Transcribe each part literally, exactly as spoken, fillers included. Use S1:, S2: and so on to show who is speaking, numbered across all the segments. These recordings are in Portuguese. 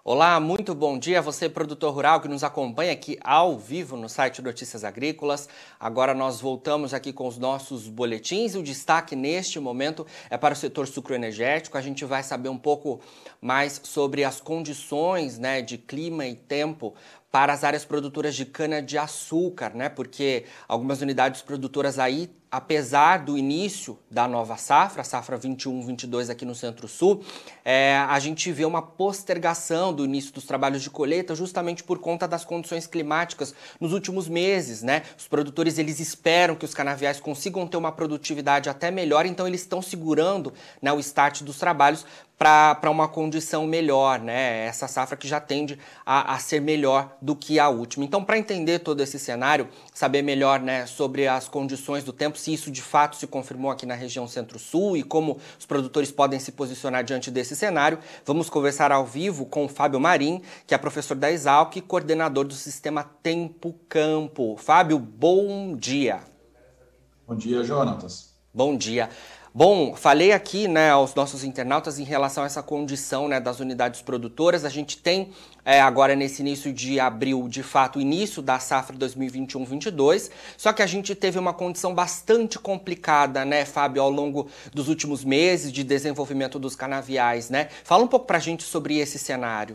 S1: Olá, muito bom dia. Você, produtor rural, que nos acompanha aqui ao vivo no site Notícias Agrícolas. Agora nós voltamos aqui com os nossos boletins. O destaque neste momento é para o setor sucroenergético. A gente vai saber um pouco mais sobre as condições, né, de clima e tempo para as áreas produtoras de cana-de-açúcar, né? Porque algumas unidades produtoras aí, apesar do início da nova safra, a safra vinte e um vinte e dois aqui no Centro-Sul, é, a gente vê uma postergação do início dos trabalhos de colheita justamente por conta das condições climáticas nos últimos meses, né? Os produtores, eles esperam que os canaviais consigam ter uma produtividade até melhor, então eles estão segurando, né, o start dos trabalhos para uma condição melhor, né? Essa safra que já tende a, a ser melhor do que a última. Então, para entender todo esse cenário, saber melhor, né, sobre as condições do tempo, se isso de fato se confirmou aqui na região Centro-Sul e como os produtores podem se posicionar diante desse cenário, vamos conversar ao vivo com o Fábio Marim, que é professor da Exalc e coordenador do sistema Tempo Campo. Fábio, bom dia.
S2: Bom dia, Jonatas.
S1: Bom dia. Bom, falei aqui, né, aos nossos internautas em relação a essa condição, né, das unidades produtoras. A gente tem é, agora nesse início de abril, de fato, o início da safra dois mil e vinte e um vinte e dois, só que a gente teve uma condição bastante complicada, né, Fábio, ao longo dos últimos meses de desenvolvimento dos canaviais, né? Fala um pouco pra gente sobre esse cenário.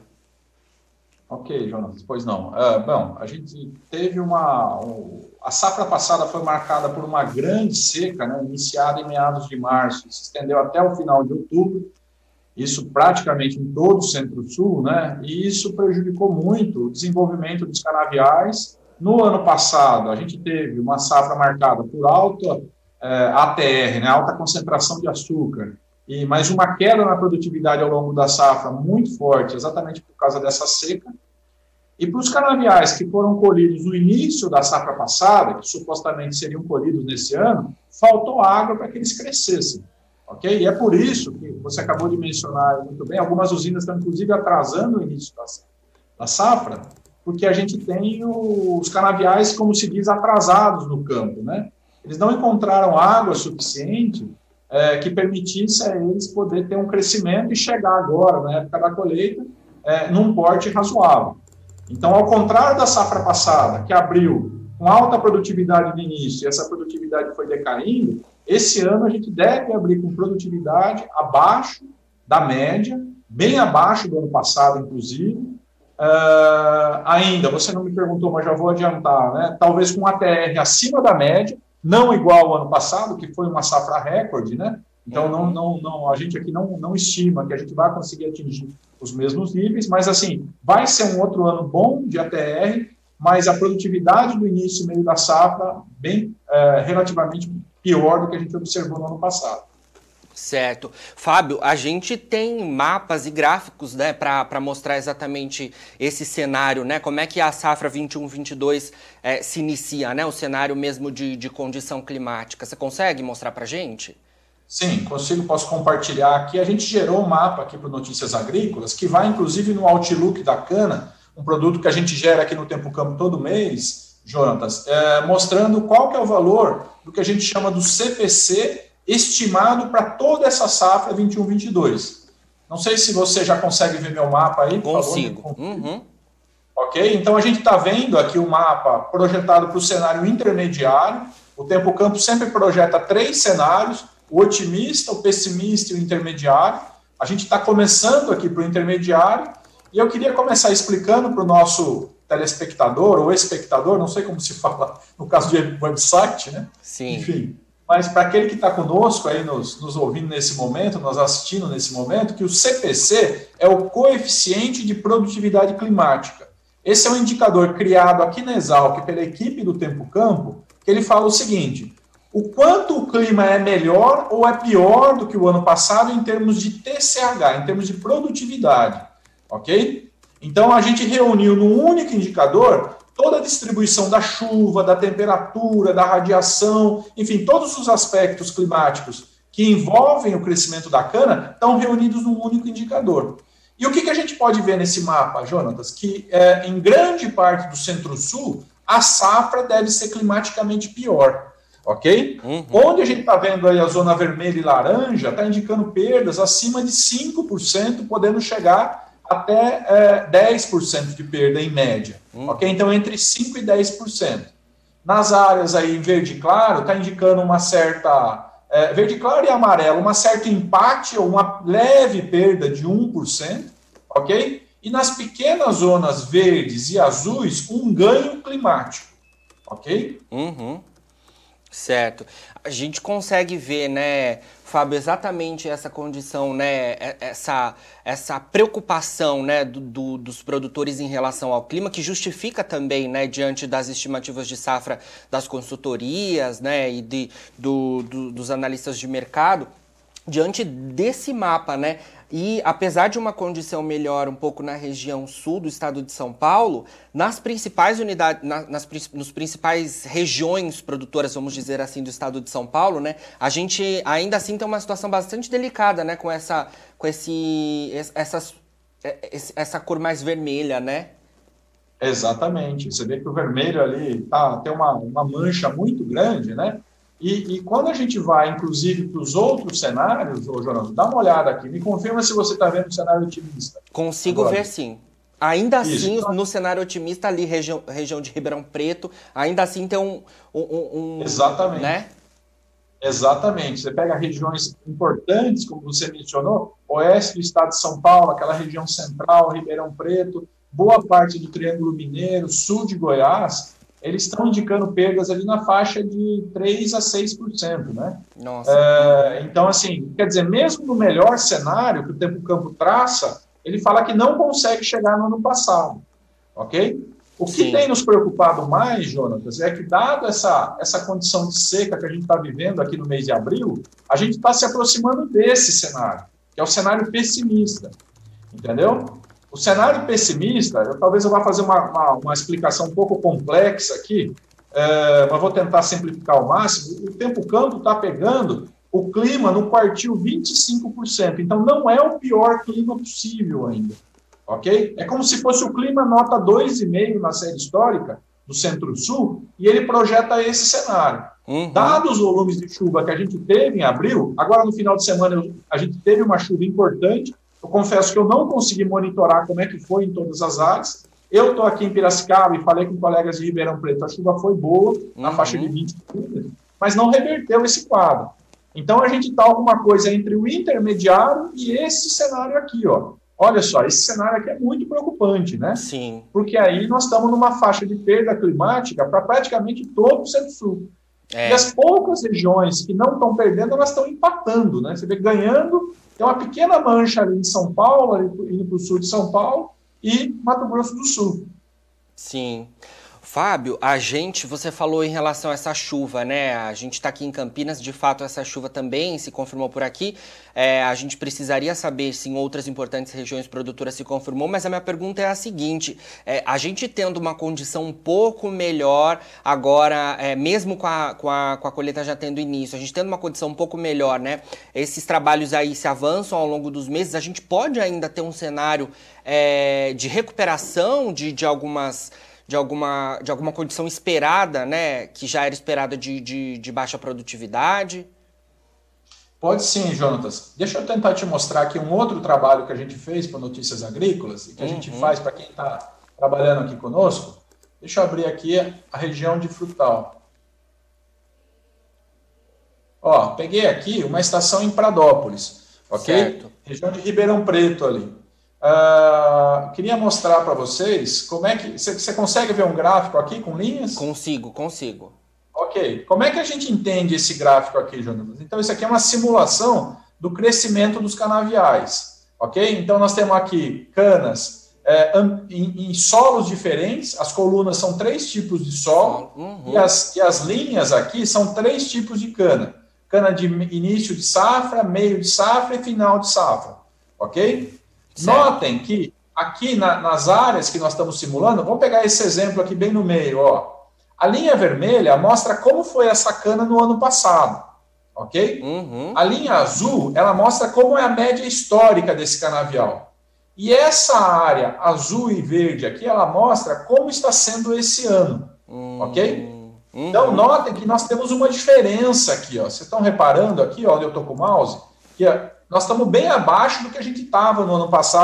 S2: Ok, Jonas, pois não. Uh, bom, a gente teve uma... Um, a safra passada foi marcada por uma grande seca, né, iniciada em meados de março, se estendeu até o final de outubro, isso praticamente em todo o Centro-Sul, né, e isso prejudicou muito o desenvolvimento dos canaviais. No ano passado, a gente teve uma safra marcada por alta eh, A T R, né, alta concentração de açúcar, e mais uma queda na produtividade ao longo da safra muito forte, exatamente por causa dessa seca. E para os canaviais que foram colhidos no início da safra passada, que supostamente seriam colhidos nesse ano, faltou água para que eles crescessem. Okay? E é por isso que você acabou de mencionar muito bem, algumas usinas estão inclusive atrasando o início da safra, porque a gente tem os canaviais, como se diz, atrasados no campo, né? Eles não encontraram água suficiente é, que permitisse a eles poder ter um crescimento e chegar agora, na época da colheita, é, num porte razoável. Então, ao contrário da safra passada, que abriu com alta produtividade no início e essa produtividade foi decaindo, esse ano a gente deve abrir com produtividade abaixo da média, bem abaixo do ano passado, inclusive. Uh, ainda, você não me perguntou, mas já vou adiantar, né? Talvez com A T R acima da média, não igual ao ano passado, que foi uma safra recorde, né? Então, não, não, não, a gente aqui não, não estima que a gente vai conseguir atingir os mesmos níveis, mas, assim, vai ser um outro ano bom de A T R, mas a produtividade do início e meio da safra bem é, relativamente pior do que a gente observou no ano passado.
S1: Certo. Fábio, a gente tem mapas e gráficos, né, para mostrar exatamente esse cenário, né? Como é que a safra vinte e um vinte e dois é, se inicia, né? O cenário mesmo de, de condição climática. Você consegue mostrar para a gente?
S2: Sim, consigo, posso compartilhar aqui. A gente gerou um mapa aqui para Notícias Agrícolas, que vai inclusive no Outlook da cana, um produto que a gente gera aqui no Tempo Campo todo mês, Jonatas, é, mostrando qual que é o valor do que a gente chama do C P C estimado para toda essa safra vinte e um vinte e dois. Não sei se você já consegue ver meu mapa aí, por
S1: Consigo.
S2: favor.
S1: Uhum.
S2: Ok? Então a gente está vendo aqui o mapa projetado para o cenário intermediário. O Tempo Campo sempre projeta três cenários: o otimista, o pessimista e o intermediário. A gente está começando aqui para o intermediário, e eu queria começar explicando para o nosso telespectador, ou espectador, não sei como se fala no caso de website, né?
S1: Sim.
S2: Enfim, mas para aquele que está conosco aí, nos, nos ouvindo nesse momento, nos assistindo nesse momento, que o C P C é o coeficiente de produtividade climática. Esse é um indicador criado aqui na Exalc pela equipe do Tempo Campo, que ele fala o seguinte: o quanto o clima é melhor ou é pior do que o ano passado em termos de T C H, em termos de produtividade, ok? Então, a gente reuniu num único indicador toda a distribuição da chuva, da temperatura, da radiação, enfim, todos os aspectos climáticos que envolvem o crescimento da cana estão reunidos num único indicador. E o que, que a gente pode ver nesse mapa, Jonatas? Que é, em grande parte do Centro-Sul, a safra deve ser climaticamente pior. Ok?
S1: Uhum.
S2: Onde a gente está vendo aí a zona vermelha e laranja, está indicando perdas acima de cinco por cento, podendo chegar até é, dez por cento de perda em média.
S1: Hum.
S2: Ok? Então, entre cinco por cento e dez por cento. Nas áreas aí em verde claro, está indicando uma certa... É, verde claro e amarelo, uma certa empate ou uma leve perda de um por cento, ok? E nas pequenas zonas verdes e azuis, um ganho climático, ok?
S1: Uhum. Certo. A gente consegue ver, né, Fábio, exatamente essa condição, né, essa, essa preocupação, né, do, do, dos produtores em relação ao clima, que justifica também, né, diante das estimativas de safra das consultorias, né, e de, do, do, dos analistas de mercado, diante desse mapa, né, e apesar de uma condição melhor um pouco na região sul do estado de São Paulo, nas principais unidades, na, nas nos principais regiões produtoras, vamos dizer assim, do estado de São Paulo, né, a gente ainda assim tem uma situação bastante delicada, né, com essa, com esse, essas, essa cor mais vermelha, né?
S2: Exatamente. Você vê que o vermelho ali tá, tem uma, uma mancha muito grande, né? E, e quando a gente vai, inclusive, para os outros cenários, ô, Jonas, dá uma olhada aqui, me confirma se você está vendo o cenário otimista.
S1: Consigo
S2: agora.
S1: ver sim. Ainda
S2: Isso.
S1: assim, no cenário otimista, ali, região, região de Ribeirão Preto, ainda assim tem um... um, um
S2: Exatamente.
S1: Né?
S2: Exatamente. Você pega regiões importantes, como você mencionou, oeste do estado de São Paulo, aquela região central, Ribeirão Preto, boa parte do Triângulo Mineiro, sul de Goiás, eles estão indicando perdas ali na faixa de três a seis por cento, né?
S1: Nossa.
S2: É, então, assim, quer dizer, mesmo no melhor cenário que o Tempo Campo traça, ele fala que não consegue chegar no ano passado, ok? O que
S1: Sim.
S2: tem nos preocupado mais, Jonatas, é que, dado essa, essa condição de seca que a gente está vivendo aqui no mês de abril, a gente está se aproximando desse cenário, que é o cenário pessimista, entendeu? O cenário pessimista, eu, talvez eu vá fazer uma, uma, uma explicação um pouco complexa aqui, é, mas vou tentar simplificar ao máximo. O Tempo Campo está pegando o clima no quartil vinte e cinco por cento, então não é o pior clima possível ainda, ok? É como se fosse o clima nota dois vírgula cinco na série histórica do Centro-Sul, e ele projeta esse cenário.
S1: Uhum.
S2: Dados os volumes de chuva que a gente teve em abril, agora no final de semana a gente teve uma chuva importante. Eu confesso que eu não consegui monitorar como é que foi em todas as áreas. Eu estou aqui em Piracicaba e falei com colegas de Ribeirão Preto, a chuva foi boa, na
S1: uhum.
S2: faixa de vinte milímetros, mas não reverteu esse quadro. Então, a gente está alguma coisa entre o intermediário e esse cenário aqui, ó. Olha só, esse cenário aqui é muito preocupante, né?
S1: Sim.
S2: Porque aí nós estamos numa faixa de perda climática para praticamente todo o Centro-Sul. É. E as poucas regiões que não estão perdendo, elas estão empatando, né? Você vê ganhando, tem uma pequena mancha ali em São Paulo, ali indo para o sul de São Paulo, e Mato Grosso do Sul.
S1: Sim. Fábio, a gente, você falou em relação a essa chuva, né? A gente está aqui em Campinas, de fato essa chuva também se confirmou por aqui. É, a gente precisaria saber se em outras importantes regiões produtoras se confirmou, mas a minha pergunta é a seguinte, é, a gente tendo uma condição um pouco melhor agora, é, mesmo com a, com, a, com a colheita já tendo início, a gente tendo uma condição um pouco melhor, né? Esses trabalhos aí se avançam ao longo dos meses, a gente pode ainda ter um cenário é, de recuperação de, de algumas... De alguma, de alguma condição esperada, né, que já era esperada de, de, de baixa produtividade?
S2: Pode sim, Jonatas. Deixa eu tentar te mostrar aqui um outro trabalho que a gente fez para Notícias Agrícolas e que a uhum. gente faz para quem está trabalhando aqui conosco. Deixa eu abrir aqui a região de Frutal. Ó, peguei aqui uma estação em Pradópolis, ok?
S1: Certo.
S2: Região de Ribeirão Preto ali. Uh, queria mostrar para vocês como é que... Você consegue ver um gráfico aqui com linhas?
S1: Consigo, consigo.
S2: Ok. Como é que a gente entende esse gráfico aqui, Jonas? Então, isso aqui é uma simulação do crescimento dos canaviais. Ok? Então, nós temos aqui canas é, em, em solos diferentes. As colunas são três tipos de solo. Uhum. E, as, e as linhas aqui são três tipos de cana. Cana de início de safra, meio de safra e final de safra. Ok? Certo. Notem que aqui na, nas áreas que nós estamos simulando, vamos pegar esse exemplo aqui bem no meio, ó. A linha vermelha mostra como foi essa cana no ano passado, ok?
S1: Uhum.
S2: A linha azul, ela mostra como é a média histórica desse canavial. E essa área azul e verde aqui, ela mostra como está sendo esse ano, uhum. ok? Uhum. Então, notem que nós temos uma diferença aqui, ó. Vocês estão reparando aqui, ó, onde eu estou com o mouse, que nós estamos bem abaixo do que a gente estava no ano passado,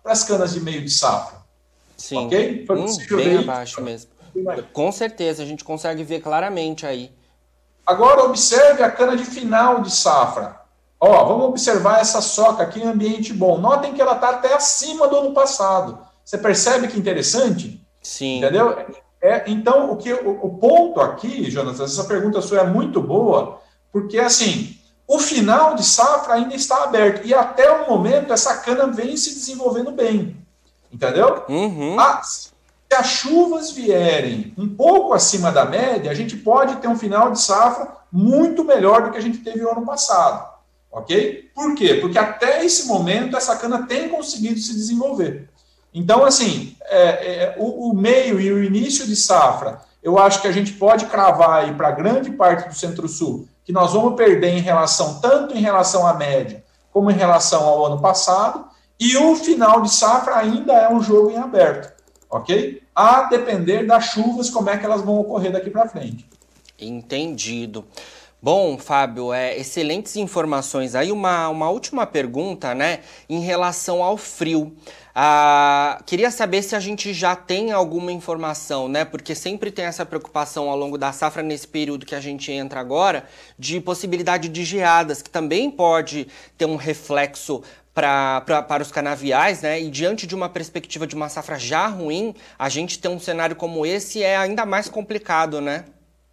S2: para as canas de meio de safra.
S1: Sim,
S2: ok? Foi
S1: hum,
S2: possível
S1: bem
S2: ver
S1: abaixo
S2: isso?
S1: mesmo. Com certeza, a gente consegue ver claramente aí.
S2: Agora observe a cana de final de safra. Ó, vamos observar essa soca aqui em ambiente bom. Notem que ela está até acima do ano passado. Você percebe que interessante?
S1: Sim.
S2: Entendeu? É, então, o, que, o, o ponto aqui, Jonas, essa pergunta sua é muito boa, porque assim, o final de safra ainda está aberto. E até o momento essa cana vem se desenvolvendo bem. Entendeu?
S1: Uhum.
S2: Ah, se as chuvas vierem um pouco acima da média, a gente pode ter um final de safra muito melhor do que a gente teve no ano passado. Ok? Por quê? Porque até esse momento essa cana tem conseguido se desenvolver. Então, assim, é, é, o, o meio e o início de safra, eu acho que a gente pode cravar aí para grande parte do Centro-Sul que nós vamos perder em relação, tanto em relação à média, como em relação ao ano passado, e o final de safra ainda é um jogo em aberto, ok? A depender das chuvas, como é que elas vão ocorrer daqui para frente.
S1: Entendido. Bom, Fábio, é, excelentes informações. Aí uma, uma última pergunta, né, em relação ao frio. Ah, queria saber se a gente já tem alguma informação, né, porque sempre tem essa preocupação ao longo da safra, nesse período que a gente entra agora, de possibilidade de geadas, que também pode ter um reflexo Pra, pra, para os canaviais, né? E diante de uma perspectiva de uma safra já ruim, a gente ter um cenário como esse é ainda mais complicado, né?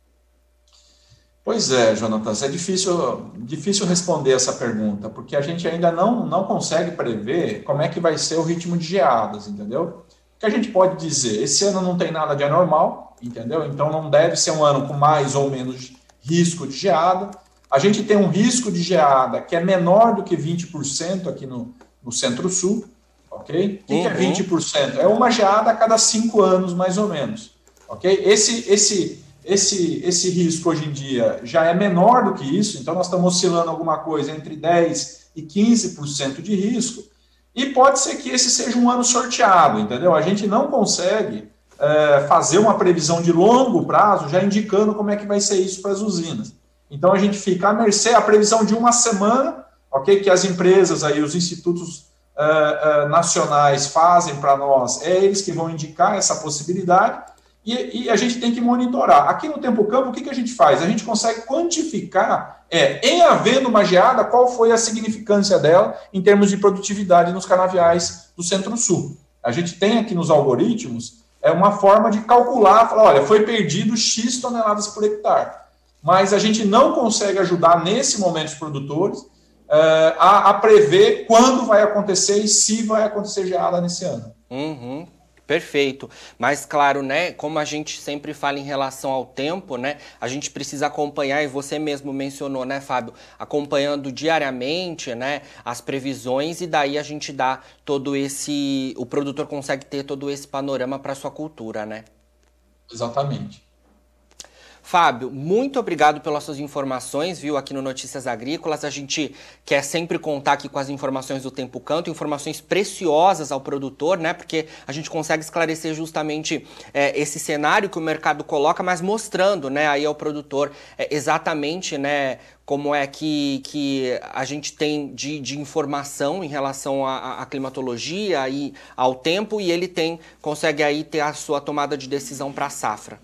S2: Pois é, Jonatas, é difícil, difícil responder essa pergunta, porque a gente ainda não, não consegue prever como é que vai ser o ritmo de geadas, entendeu? O que a gente pode dizer? Esse ano não tem nada de anormal, entendeu? Então não deve ser um ano com mais ou menos risco de geada. A gente tem um risco de geada que é menor do que vinte por cento aqui no, no Centro-Sul, ok? O que, uhum. que é vinte por cento? É uma geada a cada cinco anos, mais ou menos, ok? Esse, esse, esse, esse risco hoje em dia já é menor do que isso, então nós estamos oscilando alguma coisa entre dez e quinze por cento de risco, e pode ser que esse seja um ano sorteado, entendeu? A gente não consegue é, fazer uma previsão de longo prazo já indicando como é que vai ser isso para as usinas. Então, a gente fica à mercê, a previsão de uma semana, ok, que as empresas, aí, os institutos uh, uh, nacionais fazem para nós, é eles que vão indicar essa possibilidade, e, e a gente tem que monitorar. Aqui no Tempo Campo, o que, que a gente faz? A gente consegue quantificar, é, em havendo uma geada, qual foi a significância dela em termos de produtividade nos canaviais do Centro-Sul. A gente tem aqui nos algoritmos é uma forma de calcular, falar, olha, foi perdido X toneladas por hectare. Mas a gente não consegue ajudar, nesse momento, os produtores uh, a, a prever quando vai acontecer e se vai acontecer geada nesse ano.
S1: Uhum, perfeito. Mas, claro, né, como a gente sempre fala em relação ao tempo, né, a gente precisa acompanhar, e você mesmo mencionou, né, Fábio, acompanhando diariamente, né, as previsões, e daí a gente dá todo esse... o produtor consegue ter todo esse panorama para a sua cultura, né?
S2: Exatamente.
S1: Fábio, muito obrigado pelas suas informações, viu, aqui no Notícias Agrícolas. A gente quer sempre contar aqui com as informações do Tempo Canto, informações preciosas ao produtor, né, porque a gente consegue esclarecer justamente é, esse cenário que o mercado coloca, mas mostrando, né, aí ao produtor é, exatamente, né, como é que, que a gente tem de, de informação em relação à, à climatologia e ao tempo, e ele tem, consegue aí ter a sua tomada de decisão para a safra.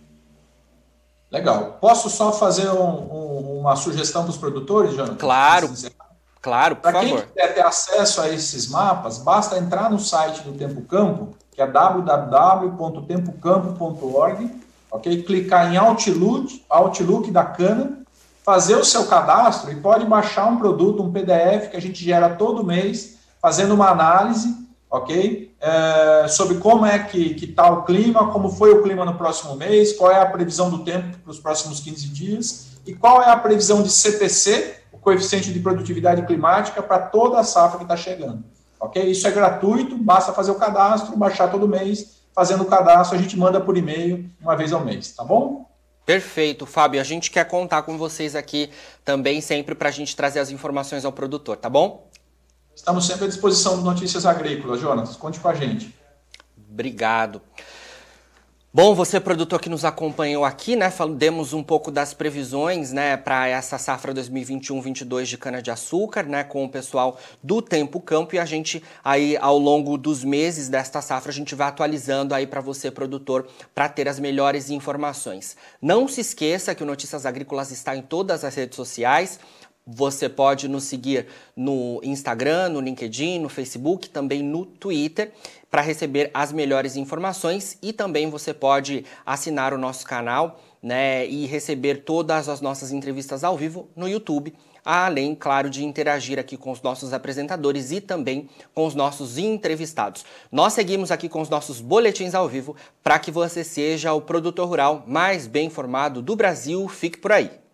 S2: Legal. Posso só fazer um, um, uma sugestão para os produtores, Jonathan?
S1: Claro, claro, por
S2: Para
S1: favor.
S2: quem quiser ter acesso a esses mapas, basta entrar no site do Tempo Campo, que é w w w ponto tempo campo ponto org, ok? Clicar em Outlook, Outlook da cana, fazer o seu cadastro e pode baixar um produto, um P D F que a gente gera todo mês, fazendo uma análise, ok? É, sobre como é que está o clima, como foi o clima no próximo mês, qual é a previsão do tempo para os próximos quinze dias e qual é a previsão de C P C, o coeficiente de produtividade climática, para toda a safra que está chegando. Ok? Isso é gratuito, basta fazer o cadastro, baixar todo mês, fazendo o cadastro, a gente manda por e-mail uma vez ao mês, tá bom?
S1: Perfeito, Fábio. A gente quer contar com vocês aqui também sempre para a gente trazer as informações ao produtor, tá bom?
S2: Estamos sempre à disposição de Notícias Agrícolas, Jonas. Conte com a gente.
S1: Obrigado. Bom, você produtor que nos acompanhou aqui, né, demos um pouco das previsões, né, para essa safra dois mil e vinte e um, vinte e dois de cana-de-açúcar, né, com o pessoal do Tempo Campo, e a gente aí ao longo dos meses desta safra a gente vai atualizando aí para você produtor para ter as melhores informações. Não se esqueça que o Notícias Agrícolas está em todas as redes sociais. Você pode nos seguir no Instagram, no LinkedIn, no Facebook, também no Twitter, para receber as melhores informações, e também você pode assinar o nosso canal, né, e receber todas as nossas entrevistas ao vivo no YouTube, além, claro, de interagir aqui com os nossos apresentadores e também com os nossos entrevistados. Nós seguimos aqui com os nossos boletins ao vivo para que você seja o produtor rural mais bem informado do Brasil. Fique por aí.